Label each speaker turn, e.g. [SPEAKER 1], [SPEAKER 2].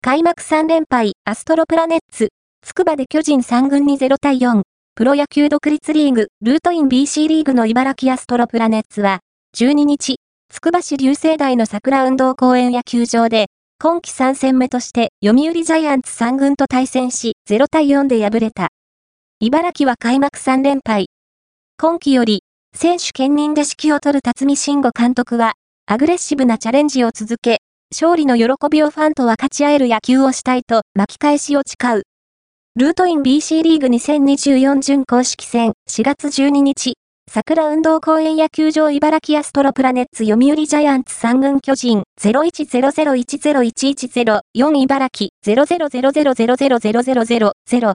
[SPEAKER 1] 開幕3連敗、アストロプラネッツ。筑波で巨人3軍に0対4。プロ野球独立リーグ、ルートイン BC リーグの茨城アストロプラネッツは、12日、筑波市流星台の桜運動公園野球場で、今季3戦目として、読売ジャイアンツ3軍と対戦し、0対4で敗れた。茨城は開幕3連敗。今季より、選手兼任で指揮を執る辰巳慎吾監督は、アグレッシブなチャレンジを続け、勝利の喜びをファンと分かち合える野球をしたいと巻き返しを誓う。ルートイン BC リーグ2024準公式戦4月12日、桜運動公園野球場茨城アストロプラネッツ読売ジャイアンツ3軍巨人0100101110-4茨城00000000